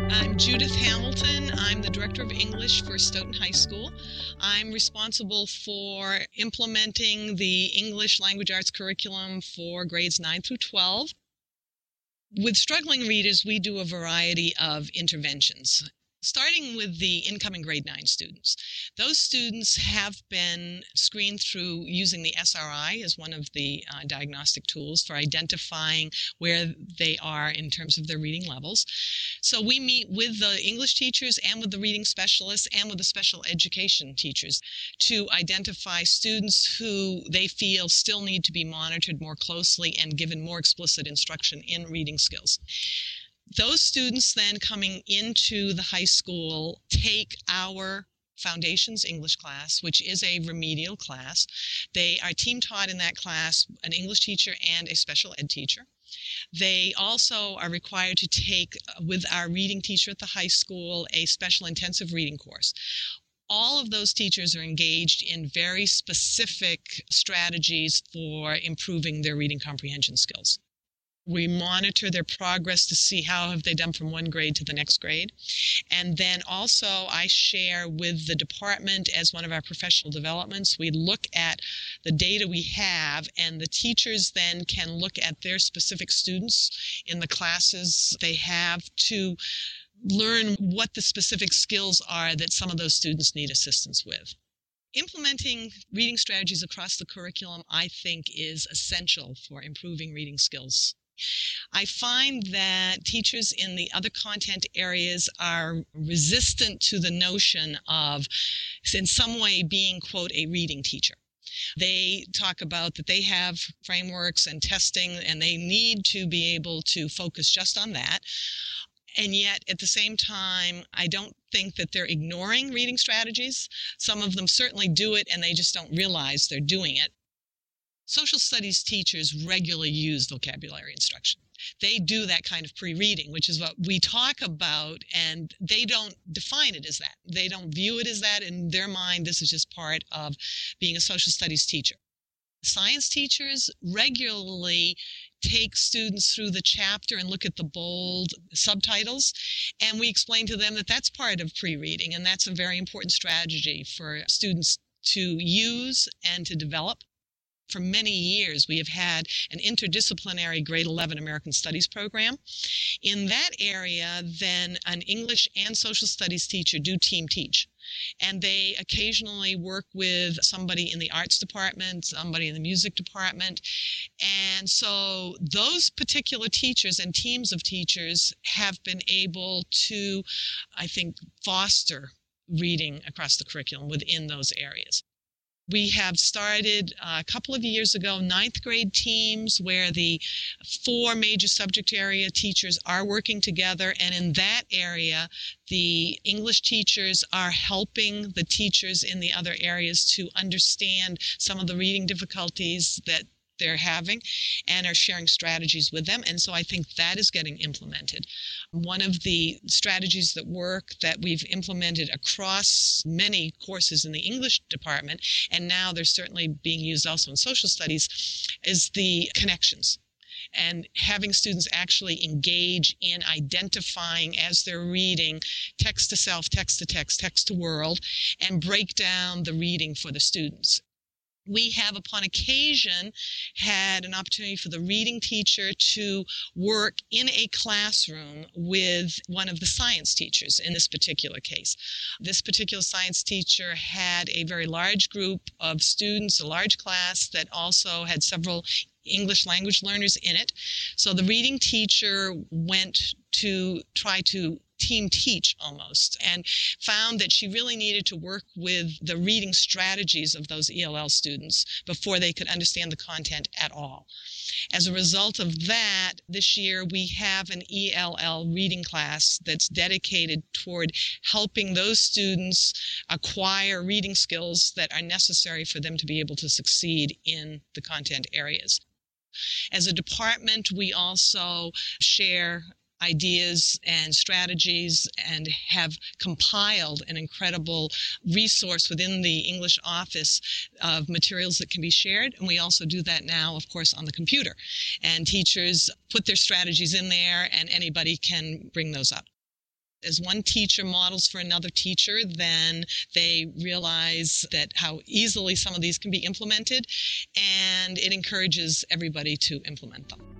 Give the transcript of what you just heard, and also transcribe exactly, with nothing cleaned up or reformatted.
I'm Judith Hamilton. I'm the Director of English for Stoughton High School. I'm responsible for implementing the English Language Arts curriculum for grades nine through twelve. With struggling readers, we do a variety of interventions. Starting with the incoming grade nine students. Those students have been screened through using the S R I as one of the uh, diagnostic tools for identifying where they are in terms of their reading levels. So we meet with the English teachers and with the reading specialists and with the special education teachers to identify students who they feel still need to be monitored more closely and given more explicit instruction in reading skills. Those students then coming into the high school take our Foundations English class, which is a remedial class. They are team taught in that class, an English teacher and a special ed teacher. They also are required to take, with our reading teacher at the high school, a special intensive reading course. All of those teachers are engaged in very specific strategies for improving their reading comprehension skills. We monitor their progress to see how have they done from one grade to the next grade. And then also I share with the department as one of our professional developments. We look at the data we have, and the teachers then can look at their specific students in the classes they have to learn what the specific skills are that some of those students need assistance with. Implementing reading strategies across the curriculum, I think, is essential for improving reading skills. I find that teachers in the other content areas are resistant to the notion of, in some way, being, quote, a reading teacher. They talk about that they have frameworks and testing, and they need to be able to focus just on that. And yet, at the same time, I don't think that they're ignoring reading strategies. Some of them certainly do it, and they just don't realize they're doing it. Social studies teachers regularly use vocabulary instruction. They do that kind of pre-reading, which is what we talk about, and they don't define it as that. They don't view it as that. In their mind, this is just part of being a social studies teacher. Science teachers regularly take students through the chapter and look at the bold subtitles, and we explain to them that that's part of pre-reading, and that's a very important strategy for students to use and to develop. For many years, we have had an interdisciplinary grade eleven American Studies program. In that area, then an English and social studies teacher do team teach. And they occasionally work with somebody in the arts department, somebody in the music department. And so those particular teachers and teams of teachers have been able to, I think, foster reading across the curriculum within those areas. We have started uh, a couple of years ago ninth grade teams where the four major subject area teachers are working together, and in that area the English teachers are helping the teachers in the other areas to understand some of the reading difficulties that they're having and are sharing strategies with them. And so I think that is getting implemented. One of the strategies that work that we've implemented across many courses in the English department, and now they're certainly being used also in social studies, is the connections. And having students actually engage in identifying as they're reading text to self, text to text, text to world, and break down the reading for the students. We have, upon occasion, had an opportunity for the reading teacher to work in a classroom with one of the science teachers in this particular case. This particular science teacher had a very large group of students, a large class that also had several English language learners in it. So the reading teacher went to try to team teach almost, and found that she really needed to work with the reading strategies of those E L L students before they could understand the content at all. As a result of that, this year we have an E L L reading class that's dedicated toward helping those students acquire reading skills that are necessary for them to be able to succeed in the content areas. As a department, we also share ideas and strategies and have compiled an incredible resource within the English office of materials that can be shared. And we also do that now, of course, on the computer. And teachers put their strategies in there, and anybody can bring those up. As one teacher models for another teacher, then they realize that how easily some of these can be implemented, and it encourages everybody to implement them.